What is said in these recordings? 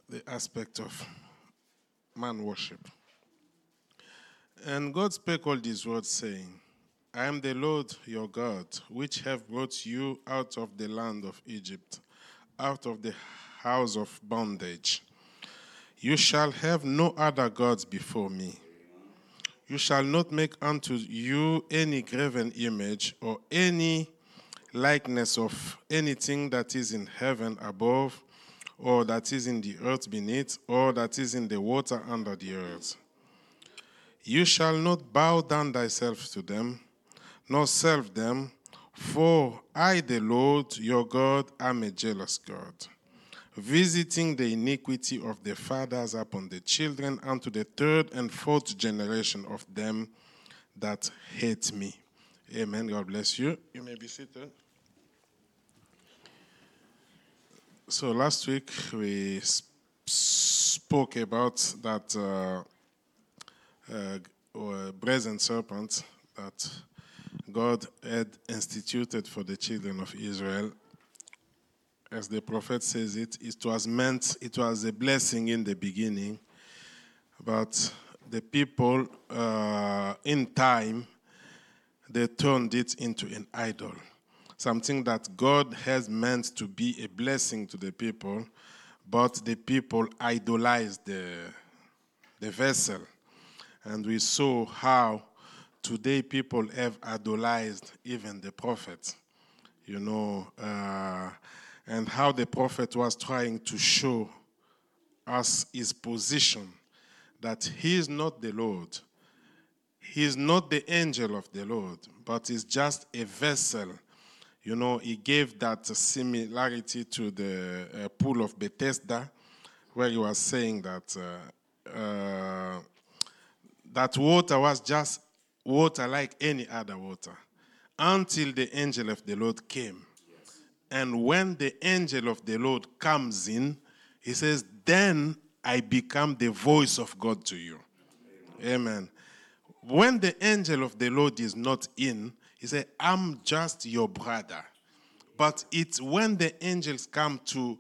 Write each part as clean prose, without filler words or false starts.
the aspect of man worship. And God spake all these words, saying, I am the Lord your God, which have brought you out of the land of Egypt, out of the house of bondage. You shall have no other gods before me. You shall not make unto you any graven image or any likeness of anything that is in heaven above, or that is in the earth beneath, or that is in the water under the earth. You shall not bow down thyself to them, nor serve them, for I, the Lord your God, am a jealous God, visiting the iniquity of the fathers upon the children unto the third and fourth generation of them that hate me. Amen. God bless you. You may be seated. So last week we spoke about that brazen serpent that God had instituted for the children of Israel. As the prophet says it was a blessing in the beginning, but the people in time, they turned it into an idol. Something that God has meant to be a blessing to the people, but the people idolized the vessel. And we saw how today people have idolized even the prophet, and how the prophet was trying to show us his position, that he is not the Lord. He is not the angel of the Lord, but is just a vessel. He gave that similarity to the pool of Bethesda, where he was saying that that water was just water like any other water, until the angel of the Lord came. Yes. And when the angel of the Lord comes in, he says, then I become the voice of God to you. Amen. When the angel of the Lord is not in, he said, I'm just your brother. But it's when the angels come to,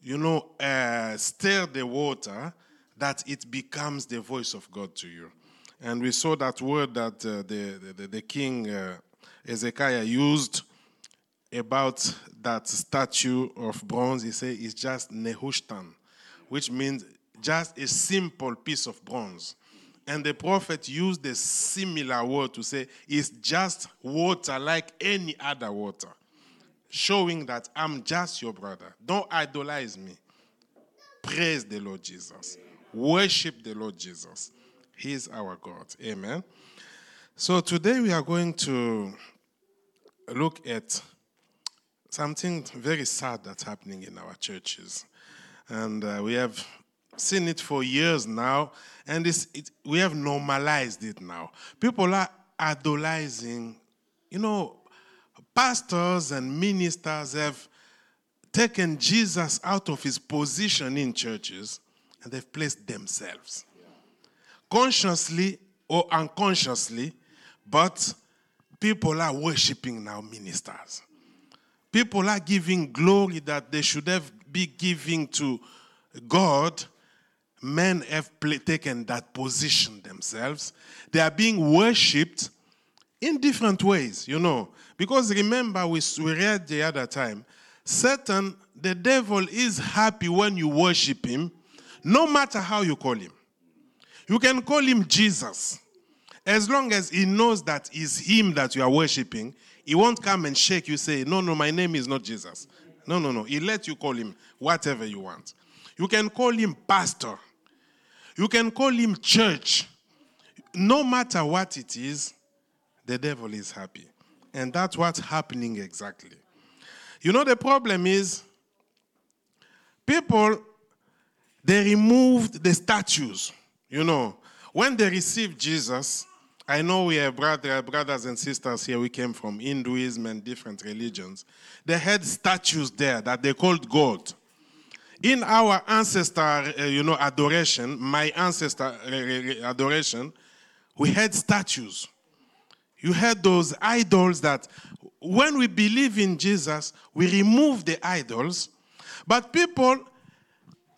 stir the water, that it becomes the voice of God to you. And we saw that word that the king Hezekiah used about that statue of bronze. He said it's just Nehushtan, which means just a simple piece of bronze. And the prophet used a similar word to say it's just water like any other water, showing that I'm just your brother. Don't idolize me. Praise the Lord Jesus. Worship the Lord Jesus. He is our God. Amen. So today we are going to look at something very sad that's happening in our churches. And we have seen it for years now, and we have normalized it now. People are idolizing. Pastors and ministers have taken Jesus out of his position in churches, and they've placed themselves. Consciously or unconsciously, but people are worshiping now ministers. People are giving glory that they should have been giving to God. Men have taken that position themselves. They are being worshipped in different ways, Because remember, we read the other time, Satan, the devil, is happy when you worship him, no matter how you call him. You can call him Jesus. As long as he knows that it's him that you are worshiping, he won't come and shake you, say, no, my name is not Jesus. No. He let you call him whatever you want. You can call him pastor. You can call him church. No matter what it is, the devil is happy. And that's what's happening exactly. The problem is, people, they removed the statues. When they received Jesus, I know we have brothers and sisters here, we came from Hinduism and different religions. They had statues there that they called God. In our ancestor, adoration, my ancestor adoration, we had statues. You had those idols that when we believe in Jesus, we remove the idols. But people,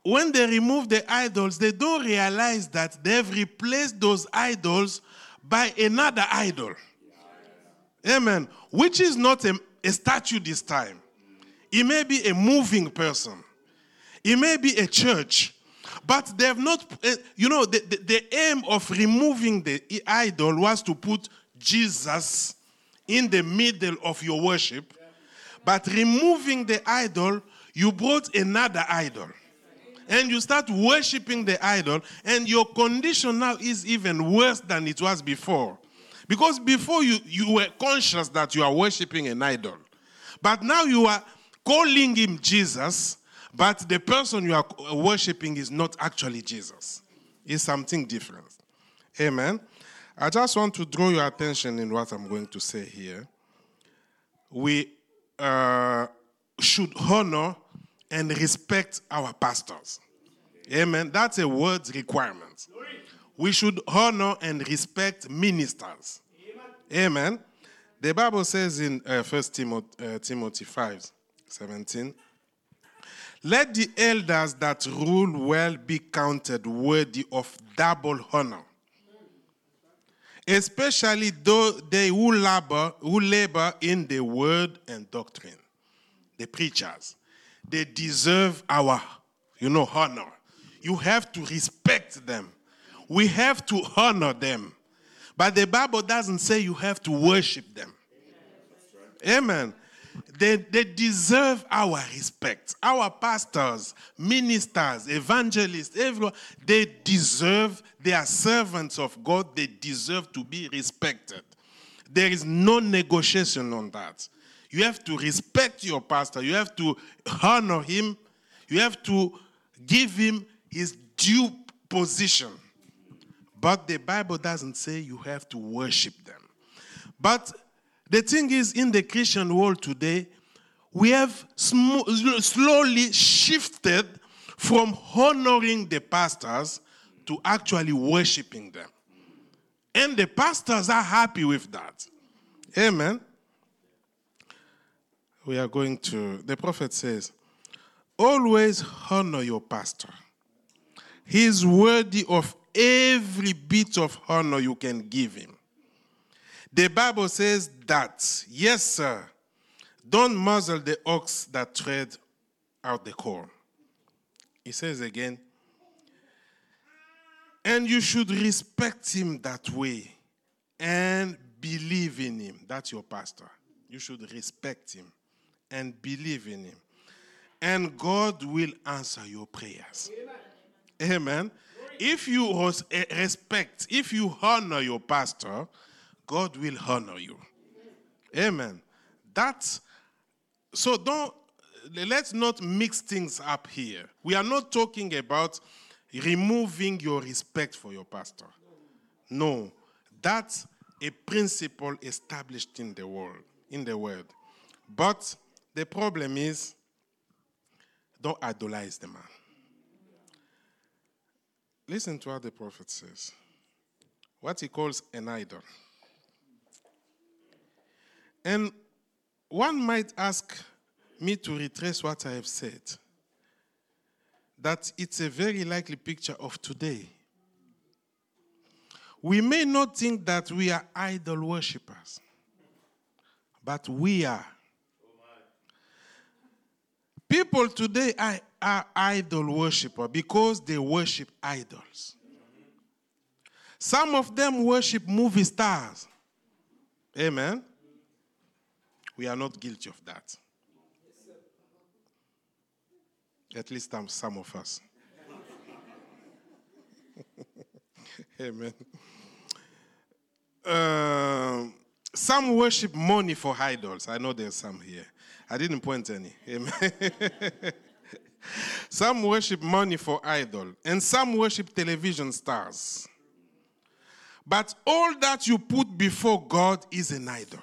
when they remove the idols, they don't realize that they've replaced those idols by another idol. Amen. Which is not a statue this time. It may be a moving person. It may be a church. But they have not, the aim of removing the idol was to put Jesus in the middle of your worship. But removing the idol, you brought another idol. And you start worshiping the idol, and your condition now is even worse than it was before. Because before you were conscious that you are worshiping an idol. But now you are calling him Jesus, but the person you are worshiping is not actually Jesus. It's something different. Amen. I just want to draw your attention in what I'm going to say here. We should honor and respect our pastors. Amen. That's a word requirement. We should honor and respect ministers. Amen. The Bible says in 1 Timothy 5:17, let the elders that rule well be counted worthy of double honor, especially they who labor in the word and doctrine. The preachers, they deserve our, honor. You have to respect them. We have to honor them. But the Bible doesn't say you have to worship them. Amen. They deserve our respect. Our pastors, ministers, evangelists, everyone, they are servants of God. They deserve to be respected. There is no negotiation on that. You have to respect your pastor. You have to honor him. You have to give him his due position. But the Bible doesn't say you have to worship them. But the thing is, in the Christian world today, we have slowly shifted from honoring the pastors to actually worshiping them. And the pastors are happy with that. Amen. We are going to, the prophet says, always honor your pastor. He is worthy of every bit of honor you can give him. The Bible says that, yes, sir, don't muzzle the ox that tread out the corn. He says again, and you should respect him that way and believe in him. That's your pastor. You should respect him and believe in him. And God will answer your prayers. Amen. Amen. If you respect, if you honor your pastor, God will honor you. Amen. Let's not mix things up here. We are not talking about removing your respect for your pastor. No, that's a principle established in the word. But the problem is, don't idolize the man. Listen to what the prophet says. What he calls an idol. And one might ask me to retrace what I have said. That it's a very likely picture of today. We may not think that we are idol worshippers, but we are. People today are idol worshippers because they worship idols. Some of them worship movie stars. Amen. We are not guilty of that. At least some of us. Amen. Some worship money for idols. I know there's some here. I didn't point any. Amen. Some worship money for idol. And some worship television stars. But all that you put before God is an idol.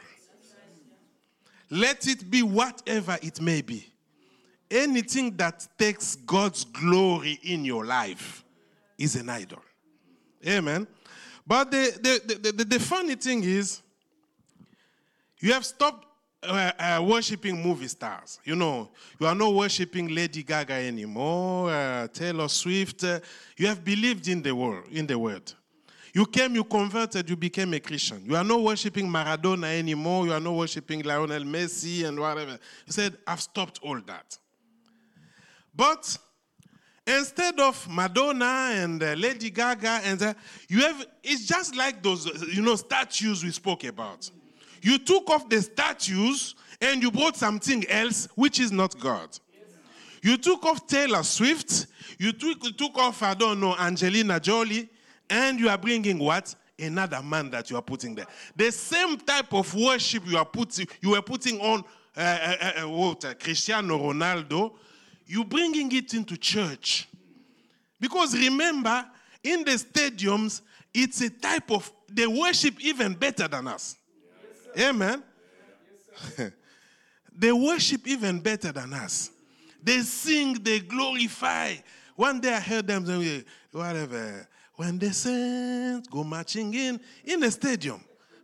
Let it be whatever it may be. Anything that takes God's glory in your life is an idol. Amen. But the funny thing is, you have stopped worshiping movie stars. You know, you are not worshiping Lady Gaga anymore, Taylor Swift. You have believed in the word. You came, you converted, you became a Christian. You are not worshiping Maradona anymore. You are not worshiping Lionel Messi and whatever. You said, I've stopped all that. But instead of Madonna and Lady Gaga, and it's just like those, statues we spoke about. You took off the statues and you brought something else, which is not God. You took off Taylor Swift. You took off, Angelina Jolie. And you are bringing what? Another man that you are putting there. The same type of worship you were putting on Cristiano Ronaldo, you bringing it into church. Because remember, in the stadiums, it's a type of, they worship even better than us. Yes, amen? Yes, they worship even better than us. They sing, they glorify. One day I heard them say, whatever, when the saints go marching in a stadium.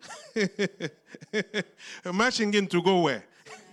Marching in to go where?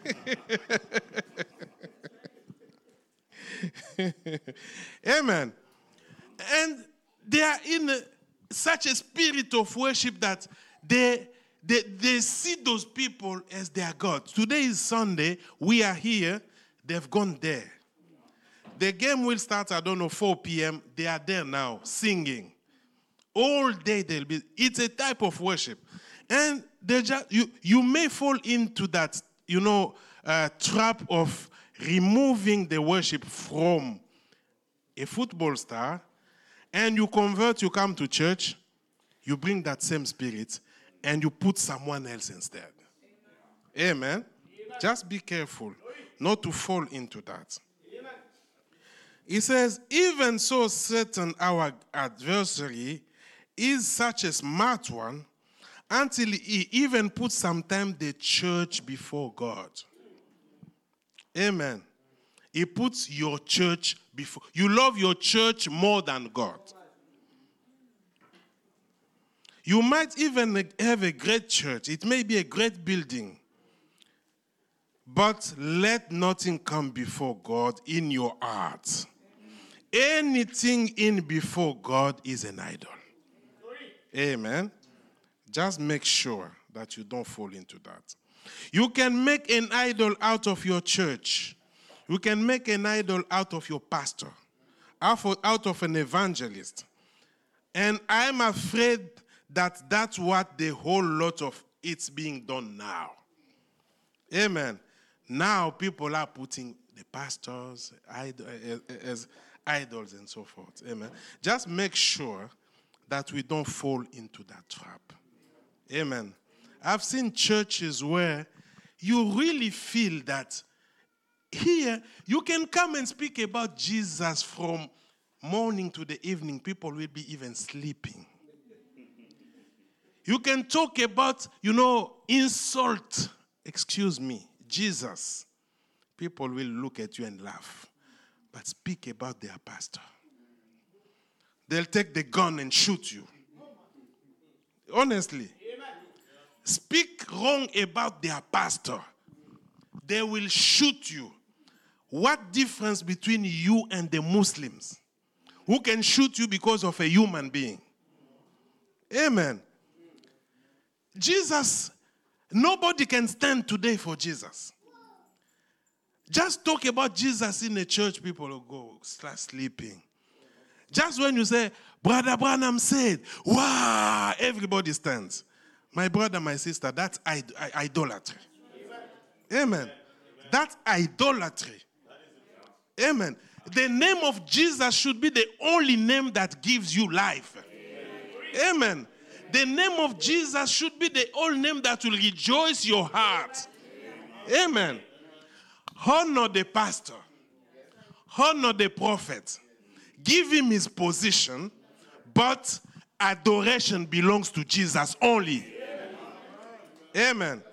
Amen. And they are in such a spirit of worship that they see those people as their God. Today is Sunday. We are here. They've gone there. The game will start, 4 p.m. They are there now, singing. All day they'll be. It's a type of worship. And you may fall into that, trap of removing the worship from a football star, and you convert, you come to church, you bring that same spirit, and you put someone else instead. Amen. Just be careful not to fall into that. He says, even so Satan, our adversary, is such a smart one until he even puts sometimes the church before God. Amen. He puts your church before. You love your church more than God. You might even have a great church. It may be a great building. But let nothing come before God in your heart. Anything in before God is an idol. Amen. Just make sure that you don't fall into that. You can make an idol out of your church. You can make an idol out of your pastor, out of an evangelist. And I'm afraid that that's what the whole lot of it's being done now. Amen. Now people are putting the pastors as idols and so forth. Amen. Just make sure that we don't fall into that trap. Amen. I've seen churches where you really feel that here you can come and speak about Jesus from morning to the evening. People will be even sleeping. You can talk about, insult, Jesus. People will look at you and laugh. But speak about their pastor. They'll take the gun and shoot you. Honestly. Speak wrong about their pastor. They will shoot you. What difference between you and the Muslims who can shoot you because of a human being? Amen. Jesus, nobody can stand today for Jesus. Just talk about Jesus in the church, people will go start sleeping. Just when you say, Brother Branham said, wow, everybody stands. My brother, my sister, that's idolatry. Amen. That's idolatry. Amen. The name of Jesus should be the only name that gives you life. Amen. The name of Jesus should be the only name that will rejoice your heart. Amen. Honor the pastor. Honor the prophet. Give him his position, but adoration belongs to Jesus only. Amen.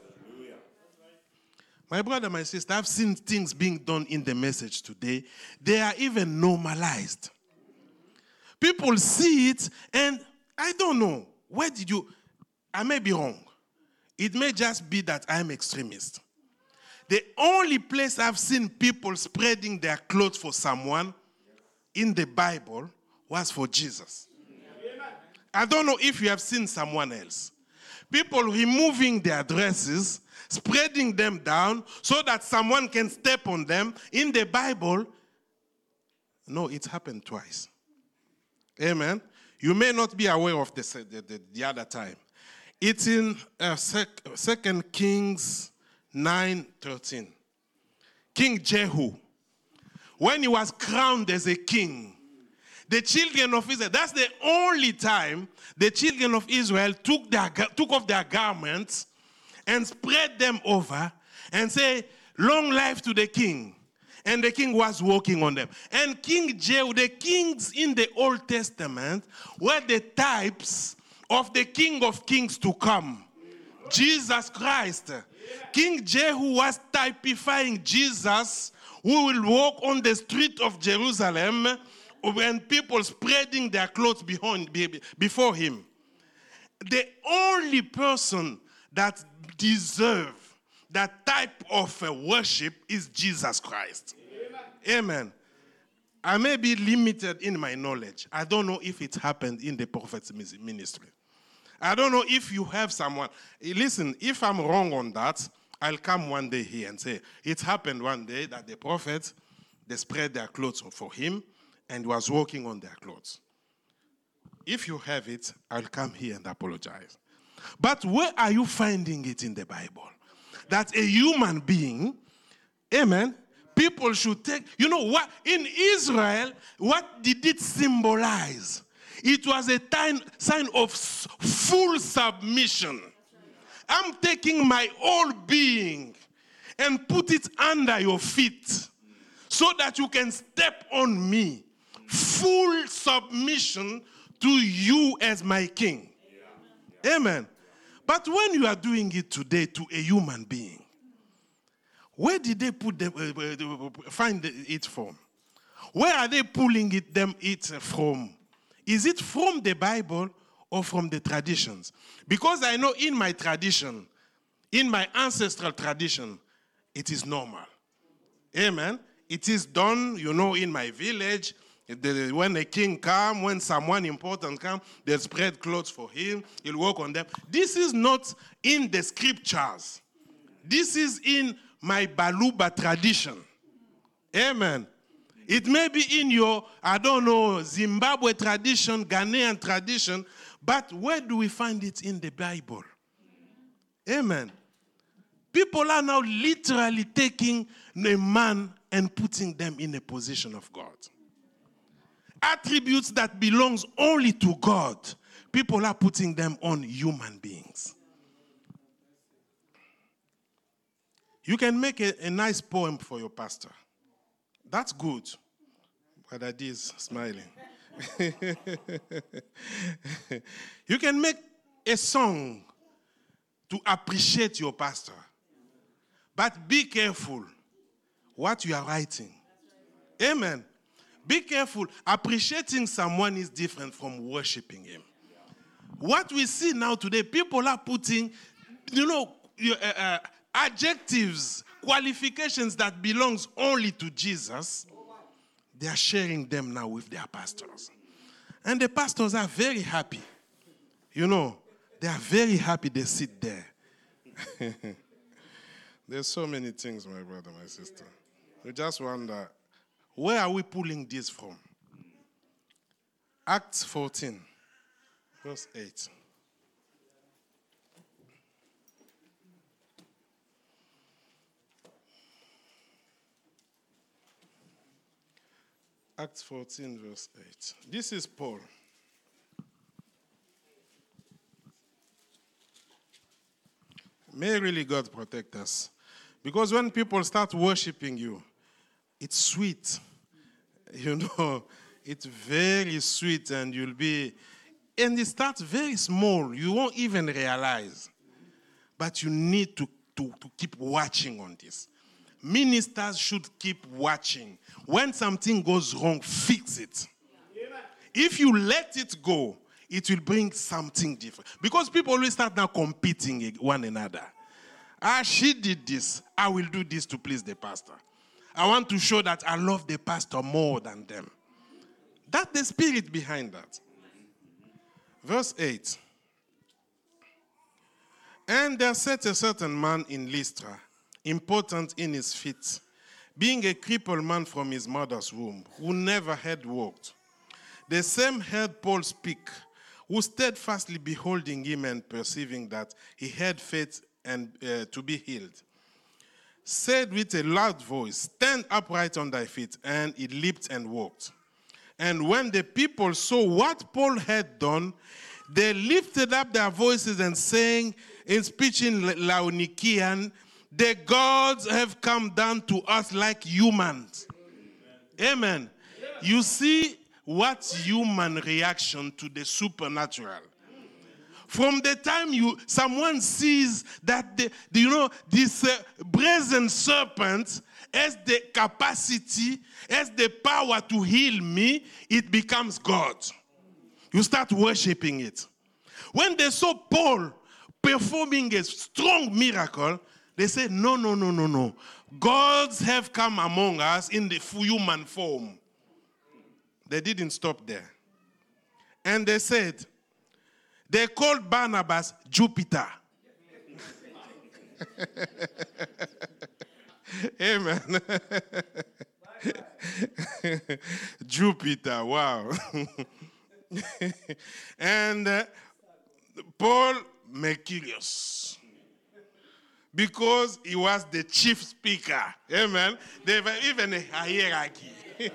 My brother, my sister, I've seen things being done in the message today. They are even normalized. People see it, and I don't know. I may be wrong. It may just be that I'm extremist. The only place I've seen people spreading their clothes for someone in the Bible was for Jesus. I don't know if you have seen someone else. People removing their dresses, spreading them down so that someone can step on them. In the Bible, no, it happened twice. Amen. You may not be aware of the other time. It's in 2 Kings 9:13. King Jehu, when he was crowned as a king, the children of Israel, that's the only time the children of Israel took off their garments and spread them over and say, long life to the king. And the king was walking on them. And King Jehu, the kings in the Old Testament were the types of the King of Kings to come, Jesus Christ. King Jehu was typifying Jesus, who will walk on the street of Jerusalem when people spreading their clothes before him. The only person that deserves that type of worship is Jesus Christ. Amen. I may be limited in my knowledge. I don't know if it happened in the prophet's ministry. I don't know if you have someone. Listen, if I'm wrong on that, I'll come one day here and say, it happened one day that the prophets, they spread their clothes for him and was walking on their clothes. If you have it, I'll come here and apologize. But where are you finding it in the Bible? That a human being, amen, people should take, you know what, in Israel, what did it symbolize? It was a sign of full submission. I'm taking my whole being and put it under your feet so that you can step on me. Full submission to you as my king. Amen. But when you are doing it today to a human being, where did they find it from? Where are they pulling it from? Is it from the Bible or from the traditions? Because I know in my tradition, in my ancestral tradition, it is normal. Amen. It is done, you know, in my village. When a king comes, when someone important comes, they spread clothes for him. He'll walk on them. This is not in the scriptures. This is in my Baluba tradition. Amen. It may be in your, I don't know, Zimbabwe tradition, Ghanaian tradition, but where do we find it in the Bible? Amen. People are now literally taking a man and putting them in a position of God. Attributes that belongs only to God, people are putting them on human beings. You can make a nice poem for your pastor. That's good. But that is smiling. You can make a song to appreciate your pastor. But be careful what you are writing. Amen. Be careful. Appreciating someone is different from worshiping him. What we see now today, people are putting, adjectives, qualifications that belongs only to Jesus. They are sharing them now with their pastors. And the pastors are very happy. They are very happy they sit there. There's so many things, my brother, my sister. You just wonder, where are we pulling this from? Acts 14, verse 8. Acts 14, verse 8. This is Paul. May really God protect us. Because when people start worshiping you, it's sweet. It's very sweet, and and it starts very small. You won't even realize. But you need to keep watching on this. Ministers should keep watching. When something goes wrong, fix it. If you let it go, it will bring something different. Because people always start now competing one another. She did this. I will do this to please the pastor. I want to show that I love the pastor more than them. That's the spirit behind that. Verse 8. And there sat a certain man in Lystra, important in his feet, being a crippled man from his mother's womb, who never had walked. The same heard Paul speak, who steadfastly beholding him and perceiving that he had faith and to be healed, said with a loud voice, "Stand upright on thy feet." And he leaped and walked. And when the people saw what Paul had done, they lifted up their voices and saying in speech in Laodicean, "The gods have come down to us like humans." Amen. You see what's human reaction to the supernatural. From the time someone sees that this brazen serpent has the capacity, has the power to heal me, it becomes God. You start worshiping it. When they saw Paul performing a strong miracle, they said, no. Gods have come among us in the human form. They didn't stop there. And they said, they called Barnabas Jupiter. Amen. Jupiter, wow. And Paul Mercurius, because he was the chief speaker. Amen. There were even a hierarchy.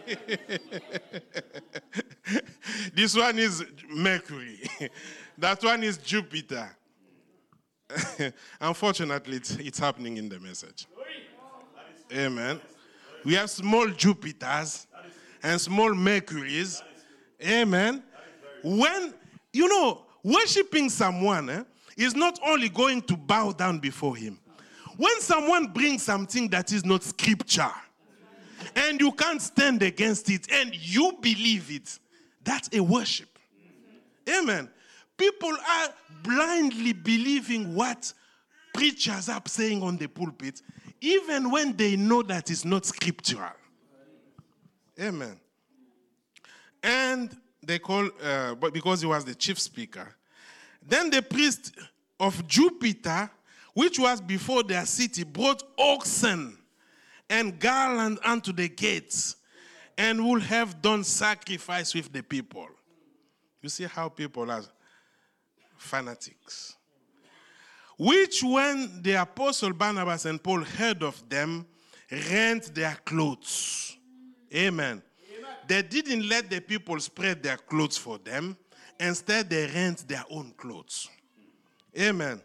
This one is Mercury. That one is Jupiter. Unfortunately, it's happening in the message. Amen. We have small Jupiters and small Mercuries. Amen. When, worshiping someone is not only going to bow down before him. When someone brings something that is not scripture, and you can't stand against it, and you believe it, that's a worship. Amen. People are blindly believing what preachers are saying on the pulpit, even when they know that it's not scriptural. Amen. And they call, but because he was the chief speaker, then the priest of Jupiter, which was before their city, brought oxen and garland unto the gates, and would have done sacrifice with the people. You see how people are fanatics. Which when the apostle Barnabas and Paul heard of them, rent their clothes. Amen. They didn't let the people spread their clothes for them. Instead, they rent their own clothes. Amen.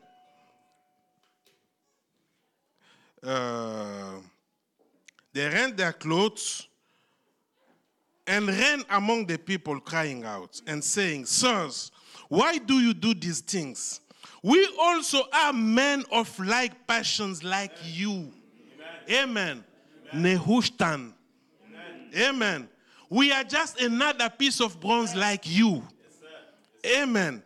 They rent their clothes and ran among the people, crying out and saying, "Sirs, why do you do these things? We also are men of like passions like you." Amen. Nehushtan. Amen. We are just another piece of bronze like you. Amen.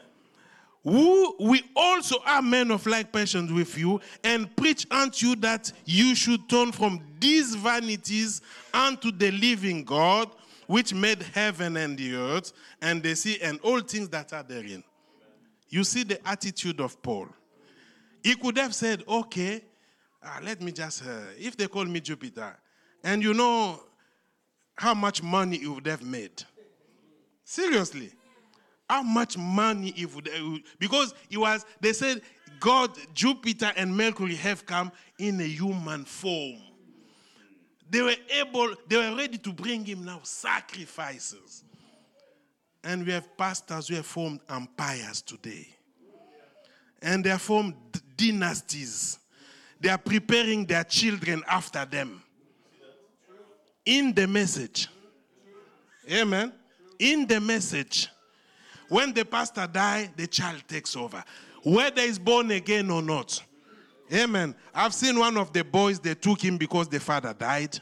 We also are men of like passions with you, and preach unto you that you should turn from these vanities unto the living God, which made heaven and the earth, and the sea, and all things that are therein. You see the attitude of Paul. He could have said, okay, let me just, if they call me Jupiter, and you know how much money he would have made. Seriously. How much money he would, because they said God, Jupiter, and Mercury have come in a human form. They were ready to bring him now sacrifices. And we have pastors who have formed empires today. And they have formed dynasties. They are preparing their children after them. In the message. Amen. In the message. When the pastor dies, the child takes over. Whether he's born again or not. Amen. I've seen one of the boys, they took him because the father died.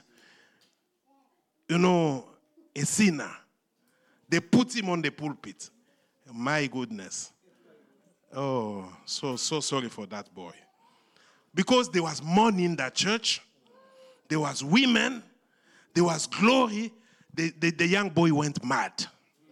A sinner. They put him on the pulpit. My goodness. Oh, so sorry for that boy. Because there was money in that church, there was women, there was glory, the young boy went mad.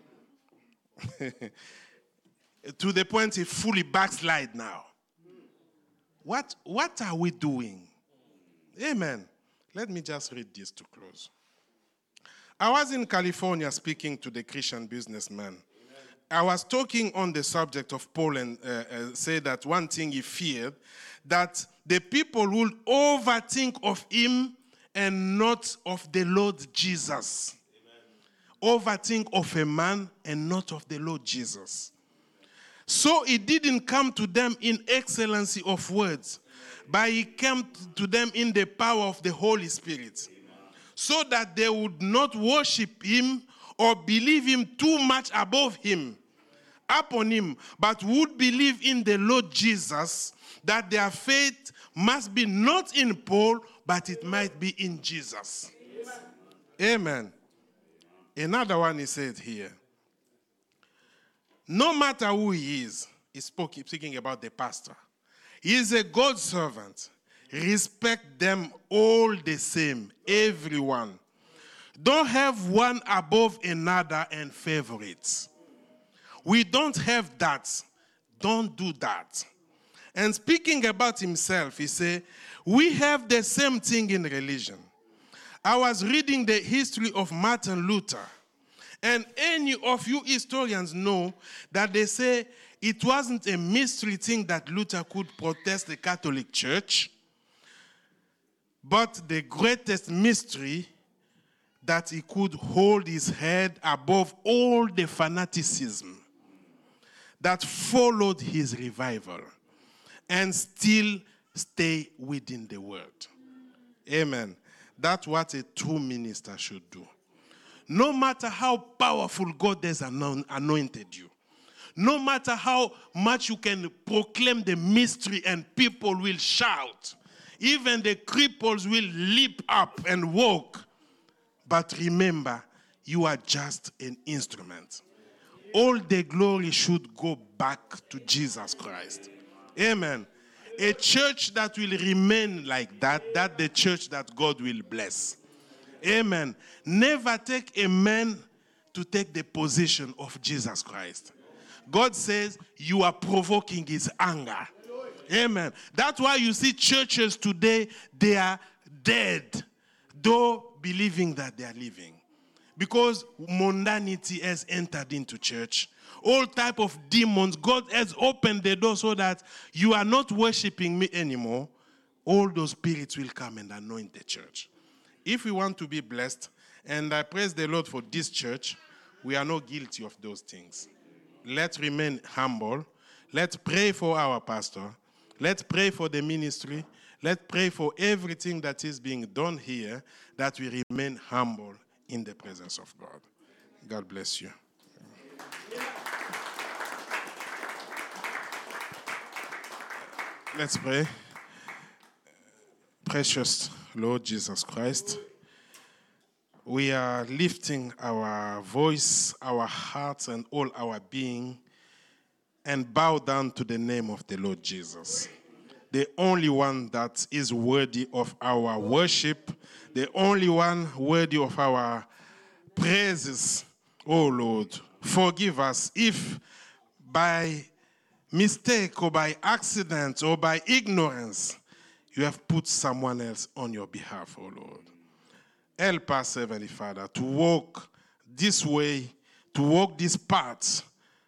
To the point he fully backslide now. What are we doing? Amen. Let me just read this to close. I was in California speaking to the Christian businessman. I was talking on the subject of Paul and say that one thing he feared, that the people would overthink of him and not of the Lord Jesus. Amen. Overthink of a man and not of the Lord Jesus. So he didn't come to them in excellency of words, but he came to them in the power of the Holy Spirit, so that they would not worship him or believe him too much above him, upon him, but would believe in the Lord Jesus, that their faith must be not in Paul, but it might be in Jesus. Amen. Another one he said here, no matter who he is, he's speaking about the pastor. He is a God servant. Respect them all the same, everyone. Don't have one above another and favorites. We don't have that. Don't do that. And speaking about himself, he said, we have the same thing in religion. I was reading the history of Martin Luther. And any of you historians know that they say it wasn't a mystery thing that Luther could protest the Catholic Church, but the greatest mystery that he could hold his head above all the fanaticism that followed his revival and still stay within the word. Amen. That's what a true minister should do. No matter how powerful God has anointed you, no matter how much you can proclaim the mystery and people will shout, even the cripples will leap up and walk, but remember, you are just an instrument. All the glory should go back to Jesus Christ. Amen. A church that will remain like that, that's the church that God will bless. Amen. Never take a man to take the position of Jesus Christ. God says you are provoking his anger. Amen. That's why you see churches today, they are dead, though believing that they are living. Because mundanity has entered into church. All type of demons, God has opened the door so that you are not worshiping me anymore. All those spirits will come and anoint the church. If we want to be blessed, and I praise the Lord for this church, we are not guilty of those things. Let's remain humble. Let's pray for our pastor. Let's pray for the ministry. Let's pray for everything that is being done here, that we remain humble in the presence of God. God bless you. Let's pray. Precious Lord Jesus Christ, we are lifting our voice, our hearts, and all our being, and bow down to the name of the Lord Jesus, the only one that is worthy of our worship, the only one worthy of our praises. Oh Lord, forgive us if by mistake or by accident or by ignorance you have put someone else on your behalf, oh Lord. Help us, Heavenly Father, to walk this way, to walk this path,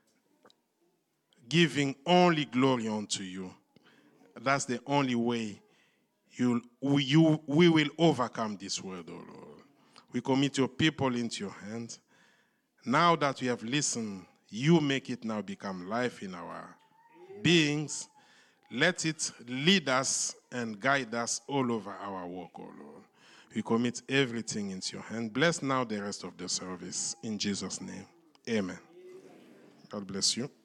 giving only glory unto you. That's the only way we will overcome this world, oh Lord. We commit your people into your hands. Now that we have listened, you make it now become life in our beings. Let it lead us and guide us all over our walk, oh Lord. We commit everything into your hand. Bless now the rest of the service. In Jesus' name, amen. God bless you.